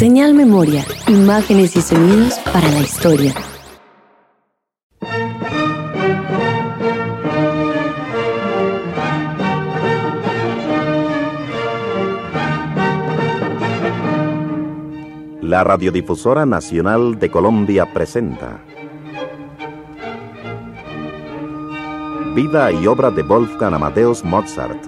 Señal Memoria, imágenes y sonidos para la historia. La Radiodifusora Nacional de Colombia presenta Vida y obra de Wolfgang Amadeus Mozart.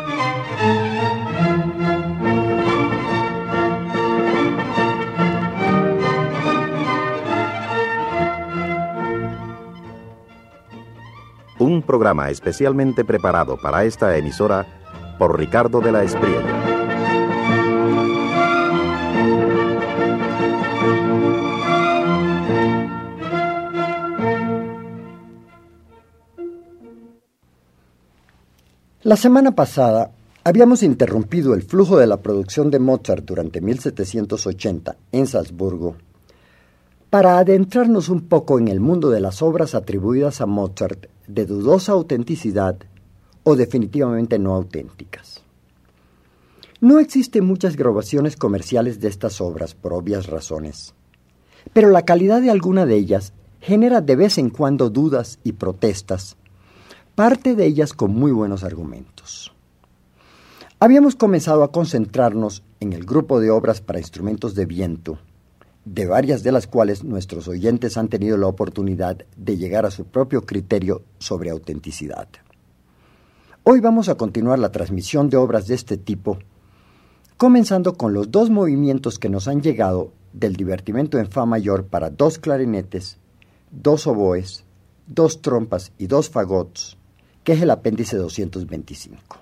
Un programa especialmente preparado para esta emisora por Ricardo de la Espriella. La semana pasada habíamos interrumpido el flujo de la producción de Mozart durante 1780 en Salzburgo para adentrarnos un poco en el mundo de las obras atribuidas a Mozart de dudosa autenticidad o definitivamente no auténticas. No existen muchas grabaciones comerciales de estas obras por obvias razones, pero la calidad de alguna de ellas genera de vez en cuando dudas y protestas, parte de ellas con muy buenos argumentos. Habíamos comenzado a concentrarnos en el grupo de obras para instrumentos de viento, de varias de las cuales nuestros oyentes han tenido la oportunidad de llegar a su propio criterio sobre autenticidad. Hoy vamos a continuar la transmisión de obras de este tipo, comenzando con los dos movimientos que nos han llegado del divertimento en fa mayor para 2 clarinetes, 2 oboes, 2 trompas y 2 fagots, que es el apéndice 225.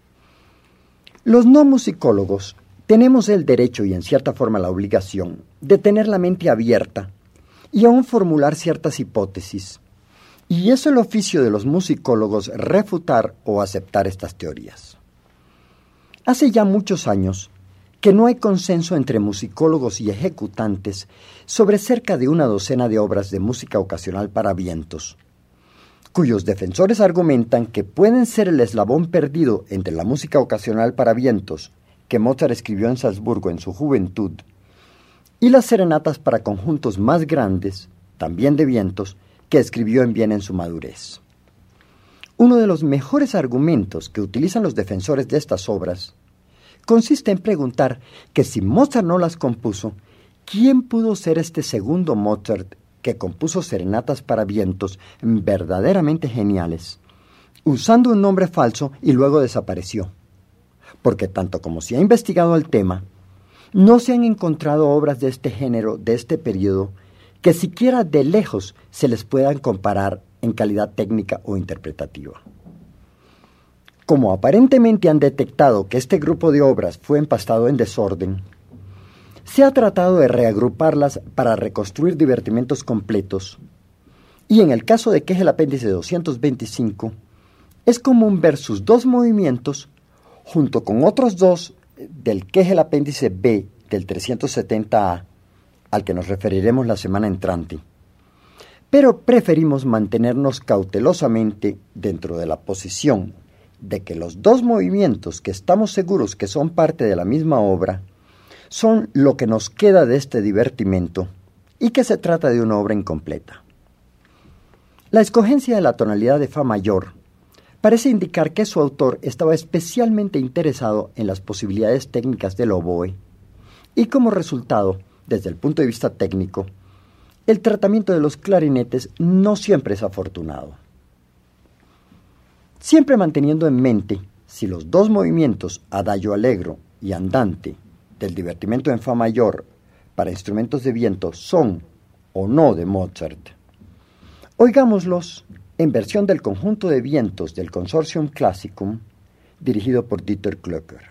Los no musicólogos tenemos el derecho y en cierta forma la obligación de tener la mente abierta y aún formular ciertas hipótesis, y es el oficio de los musicólogos refutar o aceptar estas teorías. Hace ya muchos años que no hay consenso entre musicólogos y ejecutantes sobre cerca de una docena de obras de música ocasional para vientos, cuyos defensores argumentan que pueden ser el eslabón perdido entre la música ocasional para vientos que Mozart escribió en Salzburgo en su juventud y las serenatas para conjuntos más grandes, también de vientos, que escribió en Viena en su madurez. Uno de los mejores argumentos que utilizan los defensores de estas obras consiste en preguntar que si Mozart no las compuso, ¿quién pudo ser este segundo Mozart que compuso serenatas para vientos verdaderamente geniales, usando un nombre falso y luego desapareció? Porque tanto como se ha investigado el tema, no se han encontrado obras de este género, de este periodo, que siquiera de lejos se les puedan comparar en calidad técnica o interpretativa. Como aparentemente han detectado que este grupo de obras fue empastado en desorden, se ha tratado de reagruparlas para reconstruir divertimentos completos, y en el caso de que es el apéndice 225, es común ver sus dos movimientos junto con otros dos del que es el apéndice B del 370A, al que nos referiremos la semana entrante. Pero preferimos mantenernos cautelosamente dentro de la posición de que los dos movimientos que estamos seguros que son parte de la misma obra son lo que nos queda de este divertimento y que se trata de una obra incompleta. La escogencia de la tonalidad de fa mayor parece indicar que su autor estaba especialmente interesado en las posibilidades técnicas del oboe y como resultado, desde el punto de vista técnico, el tratamiento de los clarinetes no siempre es afortunado. Siempre manteniendo en mente si los dos movimientos adagio allegro y andante del divertimento en fa mayor para instrumentos de viento son o no de Mozart, oigámoslos en versión del conjunto de vientos del Consortium Classicum, dirigido por Dieter Klöcker.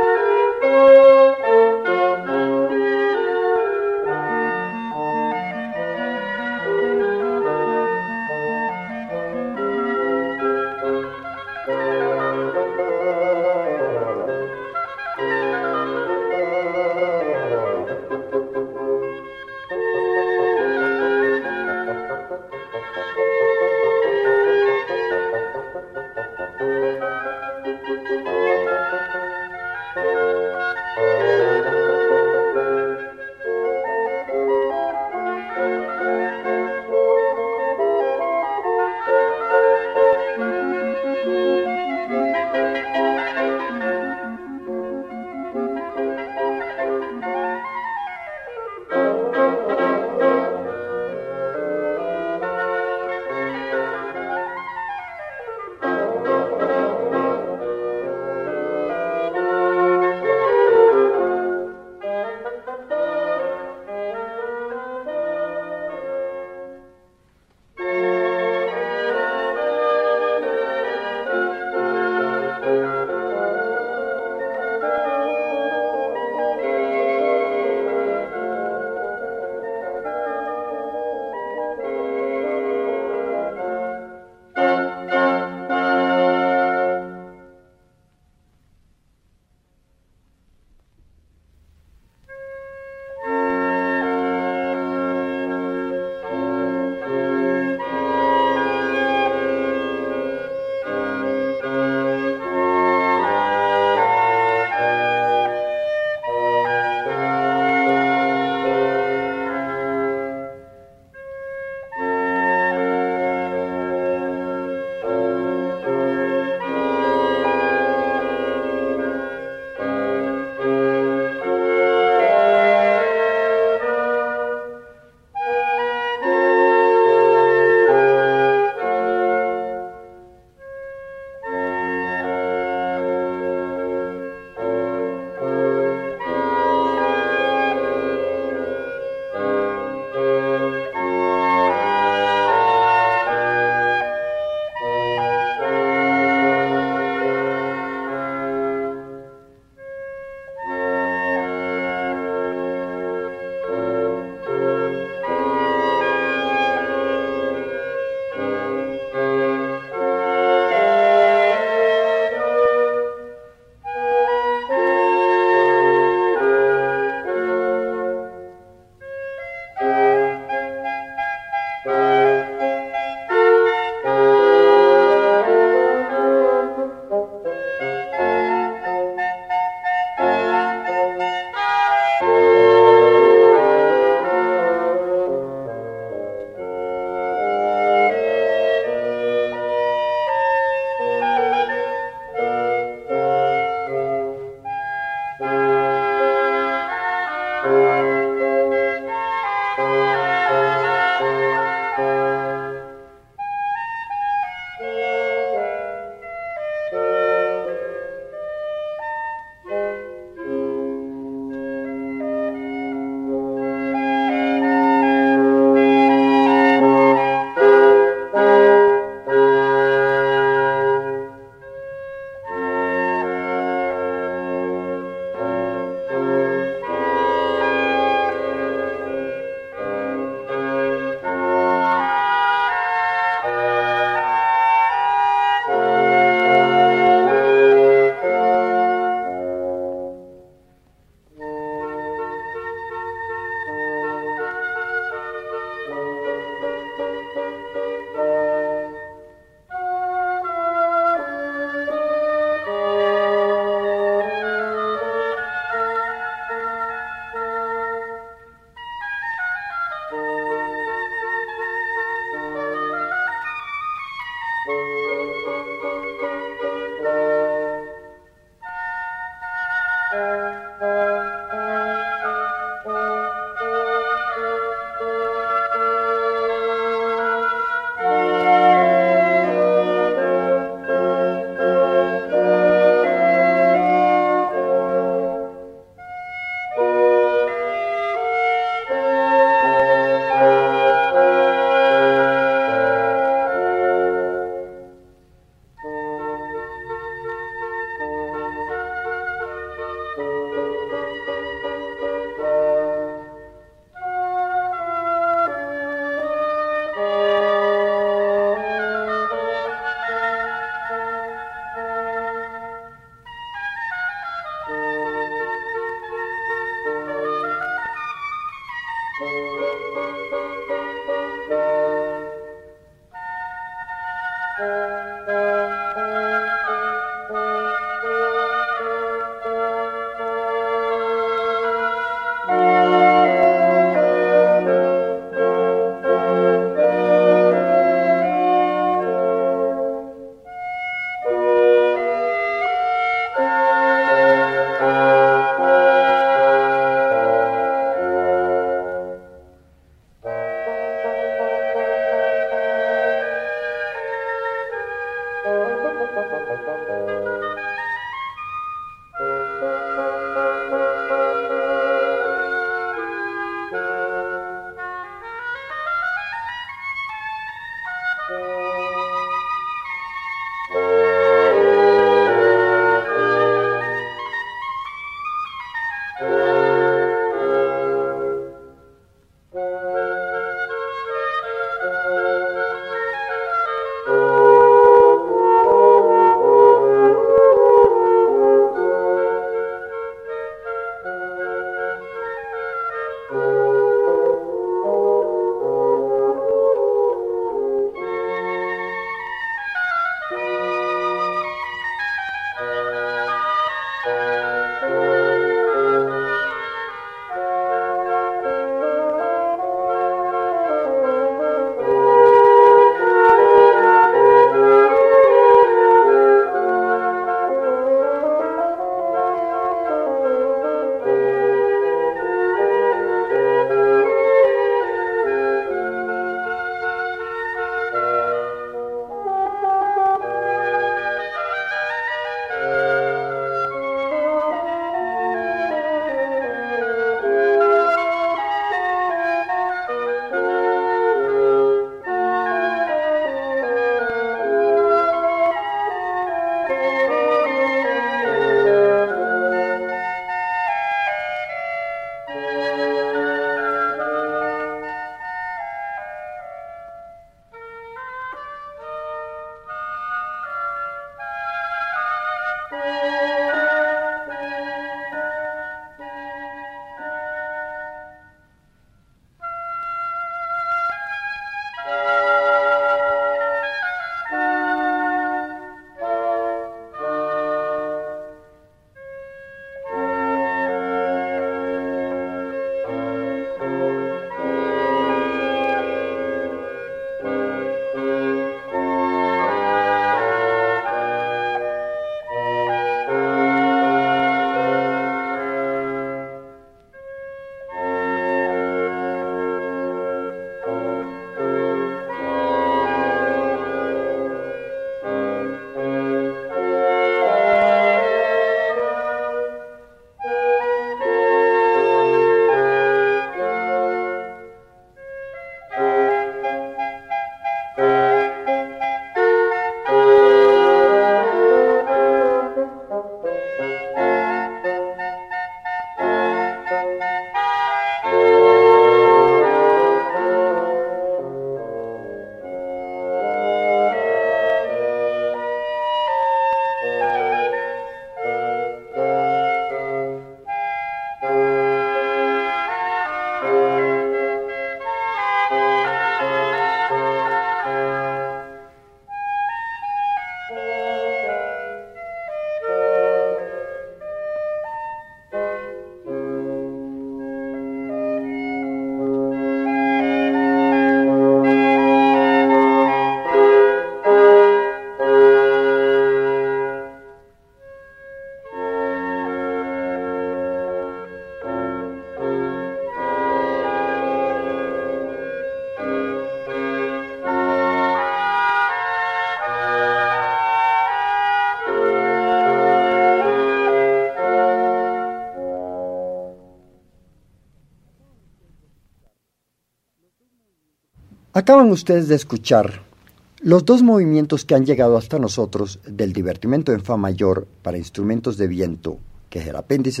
Acaban ustedes de escuchar los dos movimientos que han llegado hasta nosotros del divertimento en fa mayor para instrumentos de viento, que es el apéndice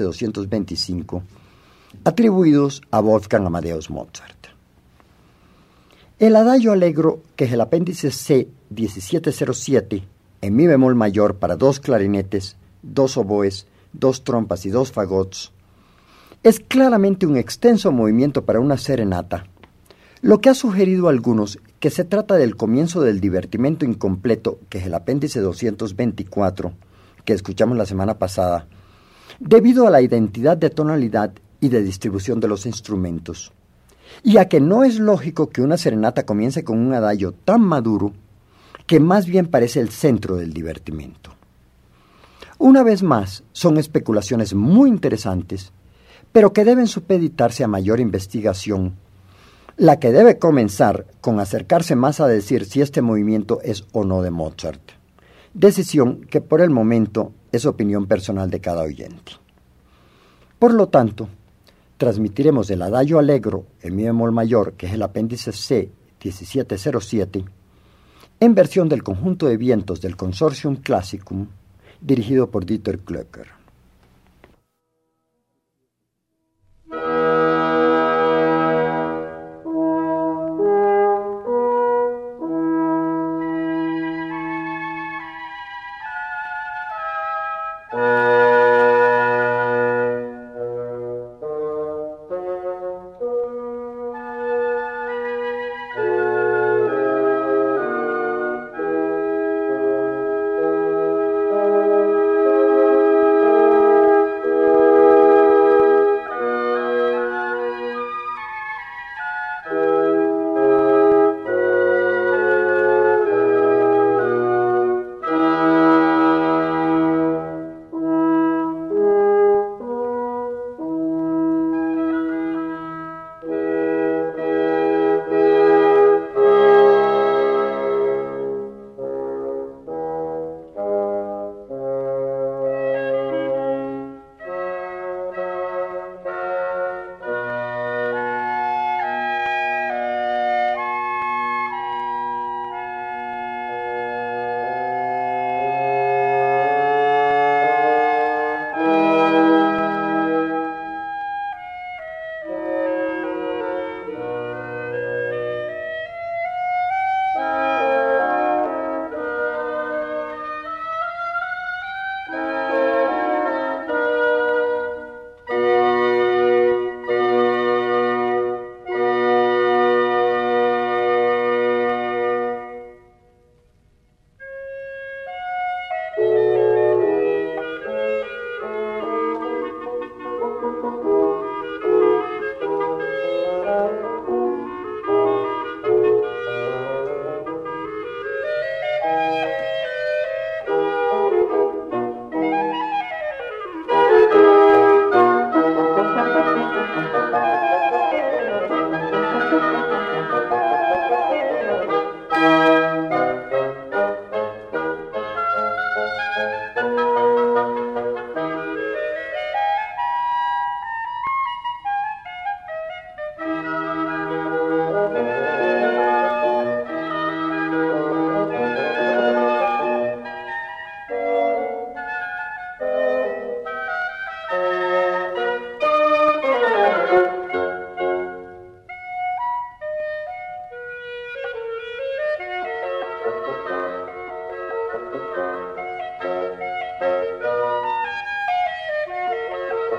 225, atribuidos a Wolfgang Amadeus Mozart. El adagio allegro, que es el apéndice C 1707, en mi bemol mayor para 2 clarinetes, 2 oboes, 2 trompas y 2 fagots, es claramente un extenso movimiento para una serenata, lo que ha sugerido a algunos que se trata del comienzo del divertimento incompleto, que es el apéndice 224, que escuchamos la semana pasada, debido a la identidad de tonalidad y de distribución de los instrumentos, y a que no es lógico que una serenata comience con un adagio tan maduro que más bien parece el centro del divertimento. Una vez más, son especulaciones muy interesantes, pero que deben supeditarse a mayor investigación, la que debe comenzar con acercarse más a decir si este movimiento es o no de Mozart, decisión que por el momento es opinión personal de cada oyente. Por lo tanto, transmitiremos el adagio allegro en mi bemol mayor, que es el apéndice C 1707, en versión del conjunto de vientos del Consortium Classicum, dirigido por Dieter Klöcker.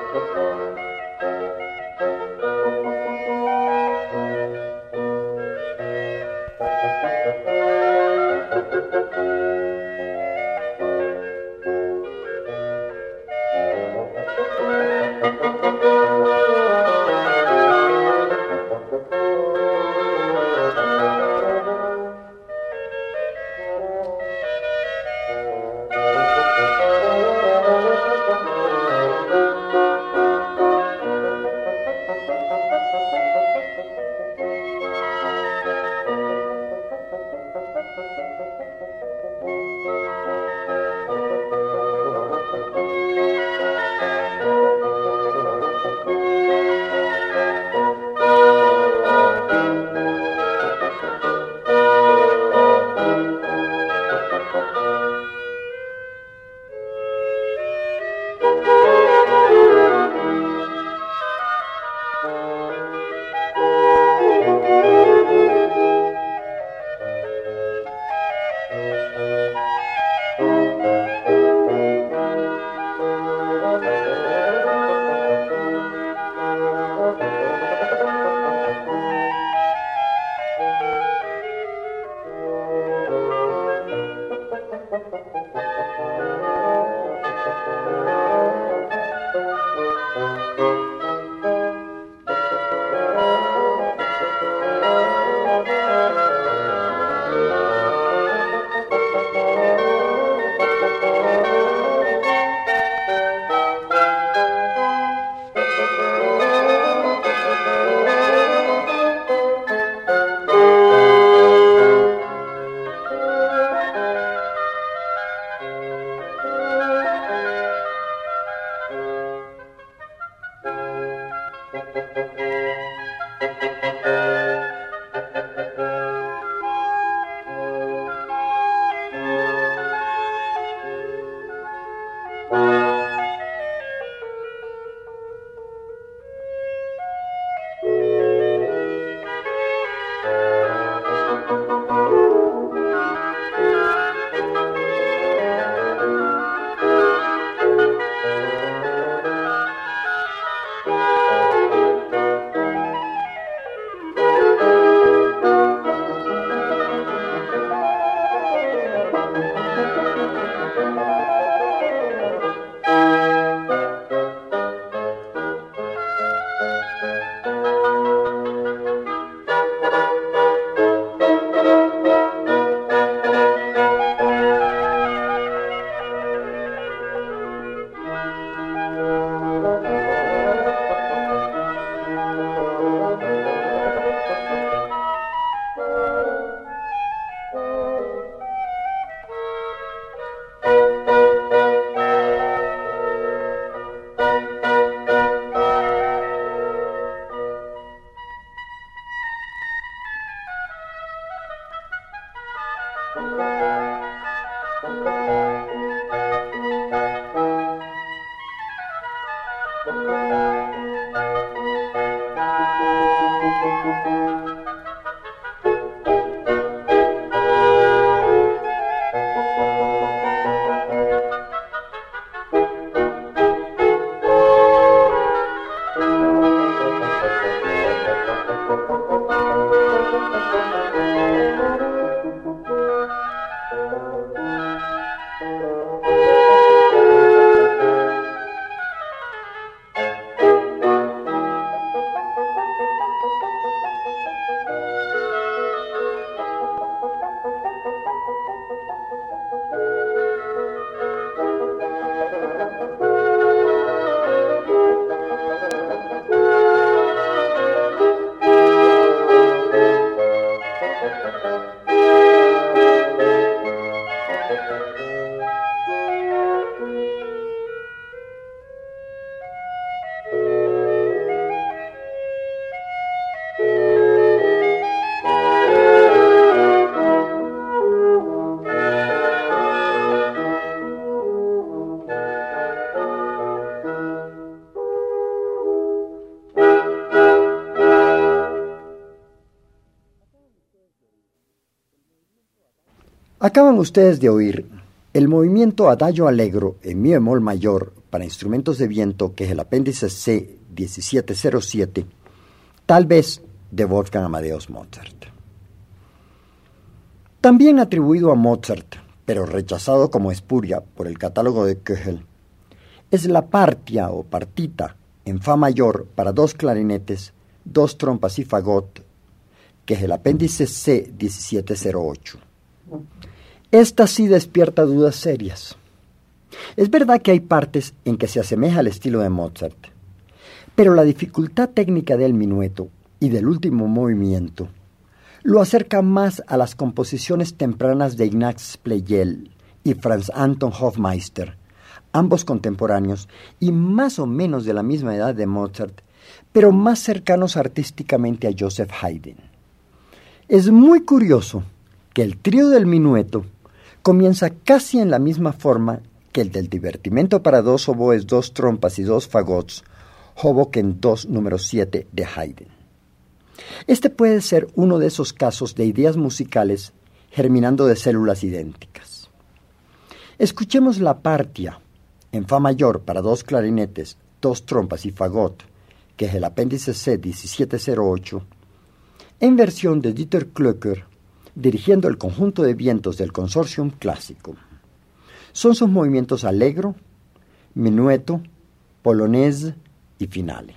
Acaban ustedes de oír el movimiento Adagio Allegro en mi bemol mayor para instrumentos de viento, que es el apéndice C 1707, tal vez de Wolfgang Amadeus Mozart. También atribuido a Mozart, pero rechazado como espuria por el catálogo de Köchel, es la partia o partita en fa mayor para 2 clarinetes, 2 trompas y fagot, que es el apéndice C 1708. Esta sí despierta dudas serias. Es verdad que hay partes en que se asemeja al estilo de Mozart, pero la dificultad técnica del minueto y del último movimiento lo acerca más a las composiciones tempranas de Ignaz Pleyel y Franz Anton Hofmeister, ambos contemporáneos y más o menos de la misma edad de Mozart, pero más cercanos artísticamente a Joseph Haydn. Es muy curioso que el trío del minueto comienza casi en la misma forma que el del divertimento para 2 oboes, 2 trompas y 2 fagots, Hoboken 2, número 7 de Haydn. Este puede ser uno de esos casos de ideas musicales germinando de células idénticas. Escuchemos la partia en fa mayor para 2 clarinetes, 2 trompas y fagot, que es el apéndice C 1708, en versión de Dieter Klöcker, dirigiendo el conjunto de vientos del Consortium Clásico. Son sus movimientos allegro, minueto, polonaise y finale.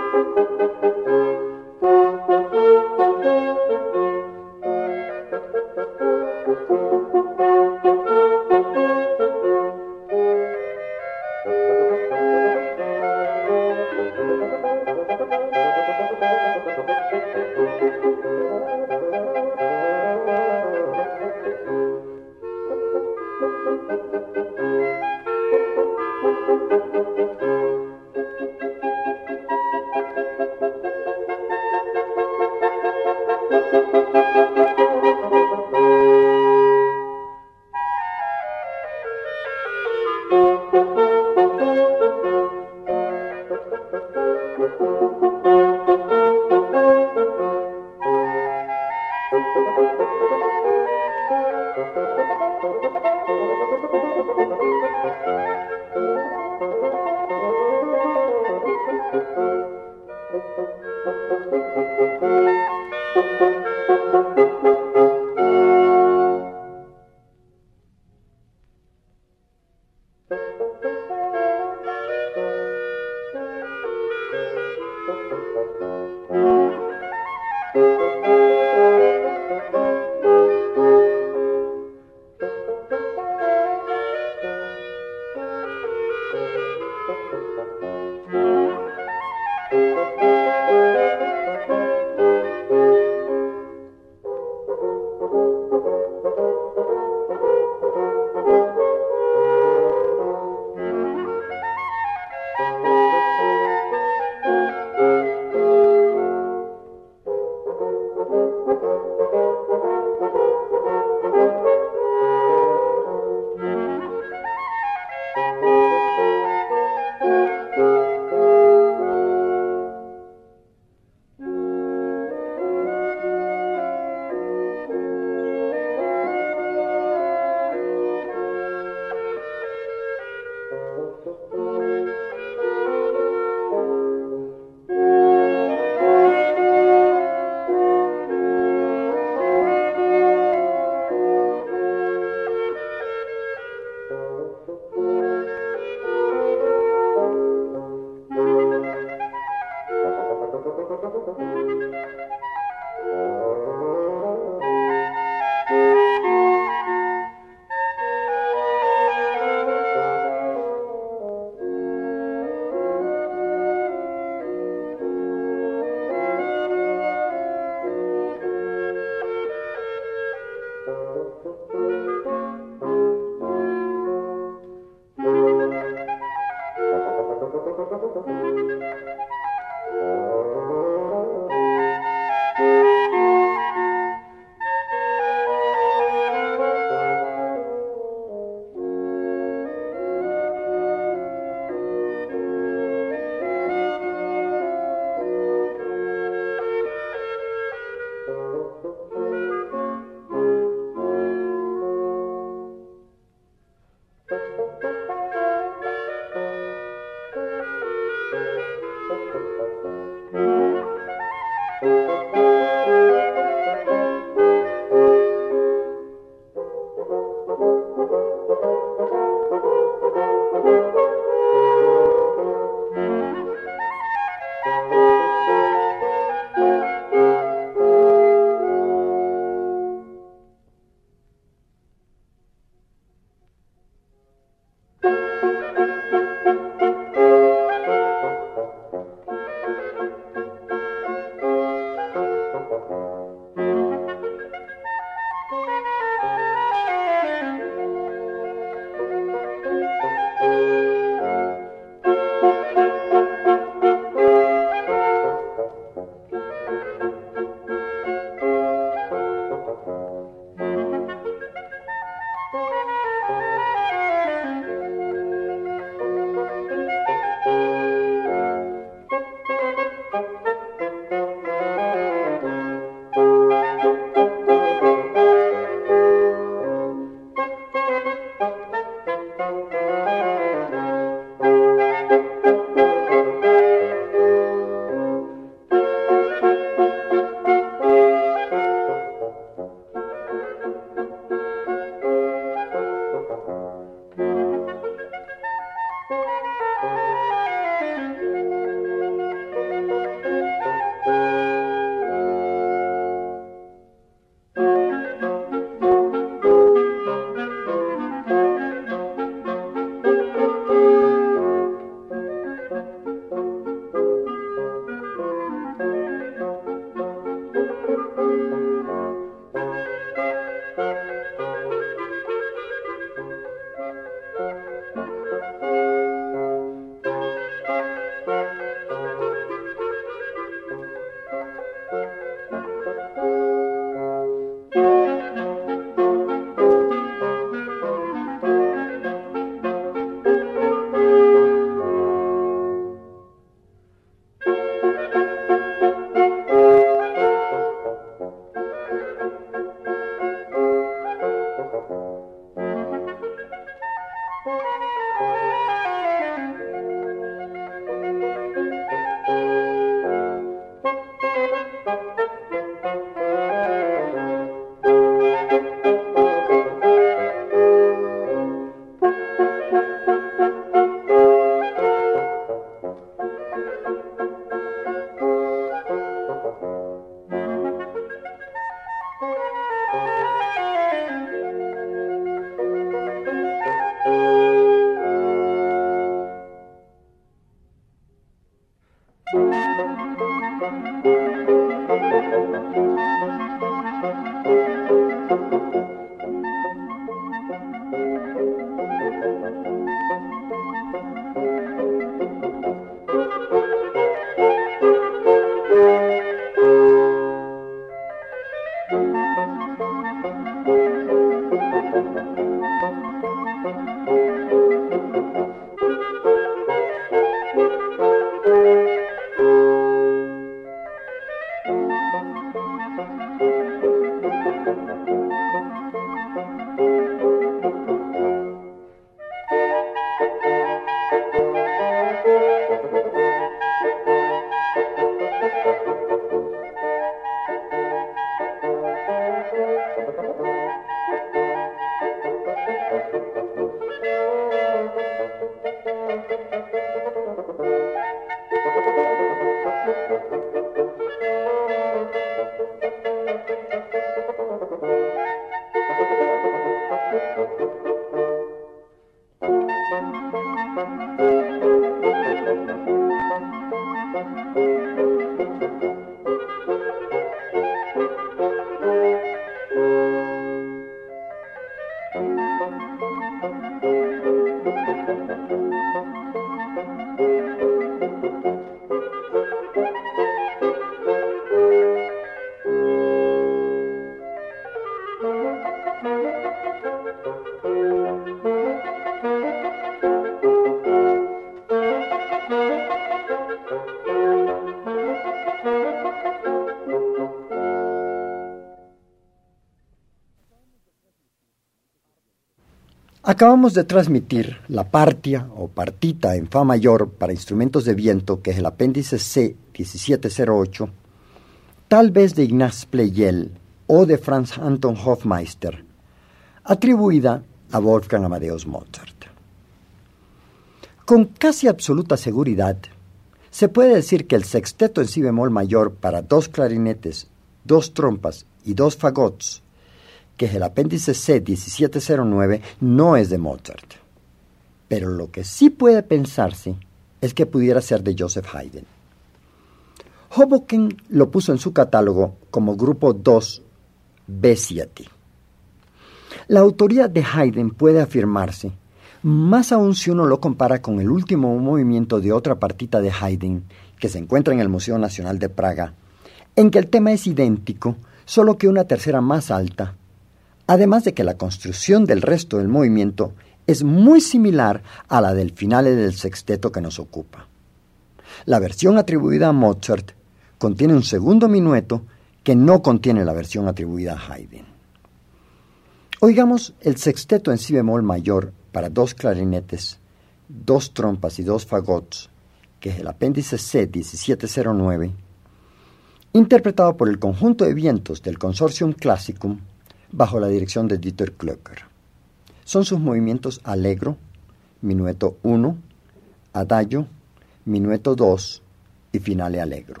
Acabamos de transmitir la partia o partita en fa mayor para instrumentos de viento, que es el apéndice C 1708, tal vez de Ignaz Pleyel o de Franz Anton Hofmeister, atribuida a Wolfgang Amadeus Mozart. Con casi absoluta seguridad, se puede decir que el sexteto en si bemol mayor para 2 clarinetes, 2 trompas y 2 fagots, que es el apéndice C 1709, no es de Mozart. Pero lo que sí puede pensarse es que pudiera ser de Joseph Haydn. Hoboken lo puso en su catálogo como grupo 2 B7. La autoría de Haydn puede afirmarse, más aún si uno lo compara con el último movimiento de otra partita de Haydn que se encuentra en el Museo Nacional de Praga, en que el tema es idéntico, solo que una tercera más alta, además de que la construcción del resto del movimiento es muy similar a la del finale del sexteto que nos ocupa. La versión atribuida a Mozart contiene un segundo minueto que no contiene la versión atribuida a Haydn. Oigamos el sexteto en si bemol mayor para 2 clarinetes, 2 trompas y 2 fagots, que es el apéndice C 1709, interpretado por el conjunto de vientos del Consortium Classicum bajo la dirección de Dieter Klöcker. Son sus movimientos allegro, minueto 1, adagio, minueto 2 y finale allegro.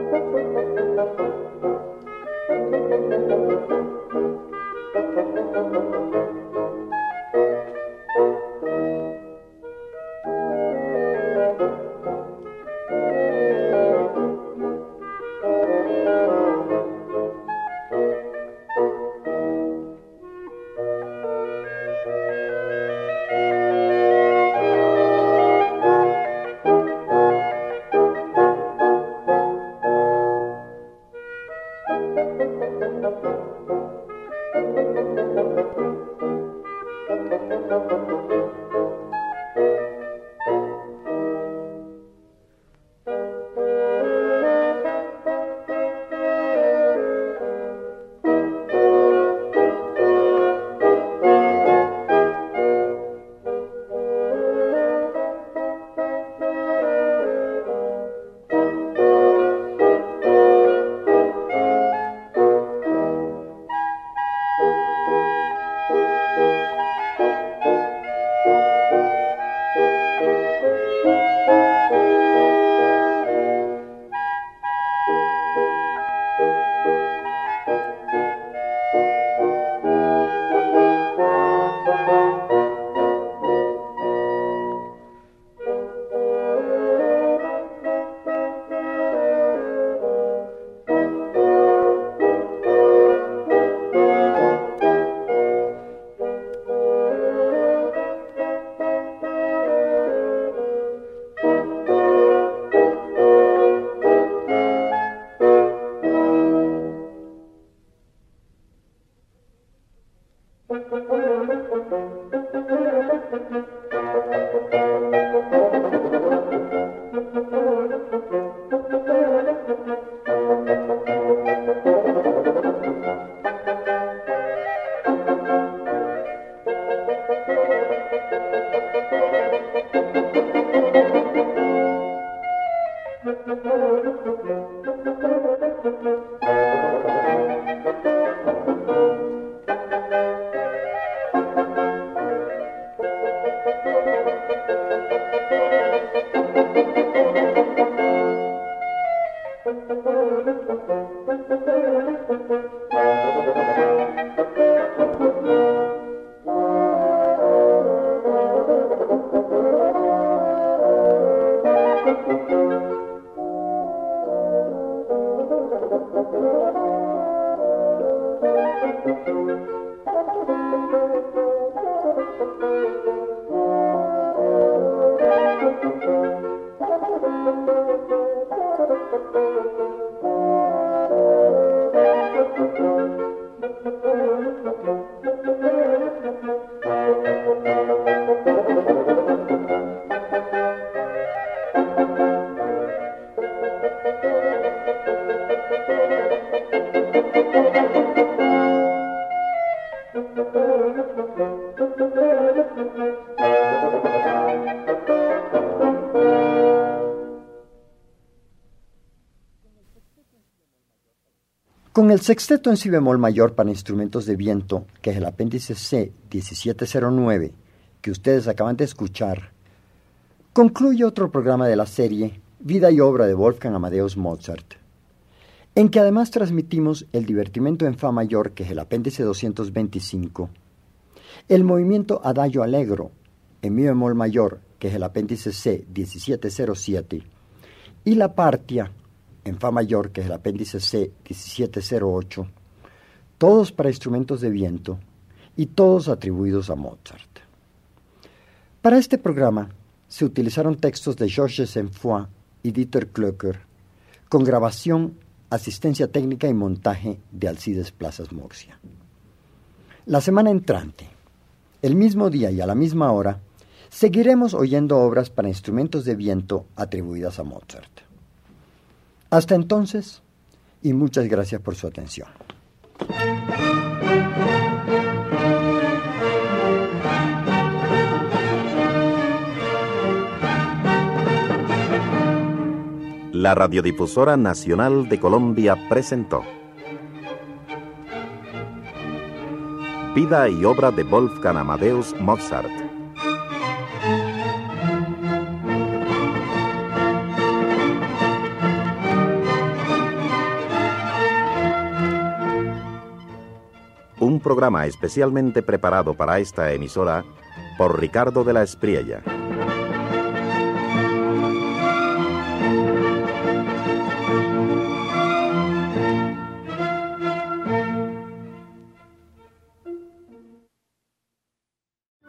Con el sexteto en si bemol mayor para instrumentos de viento, que es el apéndice C 1709, que ustedes acaban de escuchar, concluye otro programa de la serie Vida y obra de Wolfgang Amadeus Mozart, en que además transmitimos el divertimento en fa mayor, que es el apéndice 225, el movimiento Adagio Allegro en mi bemol mayor, que es el apéndice C 1707, y la partia en fa mayor, que es el apéndice C 1708, todos para instrumentos de viento y todos atribuidos a Mozart. Para este programa se utilizaron textos de Georges Saint-Foy y Dieter Klöcker, con grabación, asistencia técnica y montaje de Alcides Plazas Murcia. La semana entrante, el mismo día y a la misma hora, seguiremos oyendo obras para instrumentos de viento atribuidas a Mozart. Hasta entonces, y muchas gracias por su atención. La Radiodifusora Nacional de Colombia presentó Vida y obra de Wolfgang Amadeus Mozart. programa especialmente preparado para esta emisora por Ricardo de la Espriella.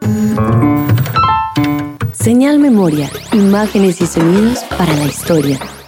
Señal Memoria, imágenes y sonidos para la historia.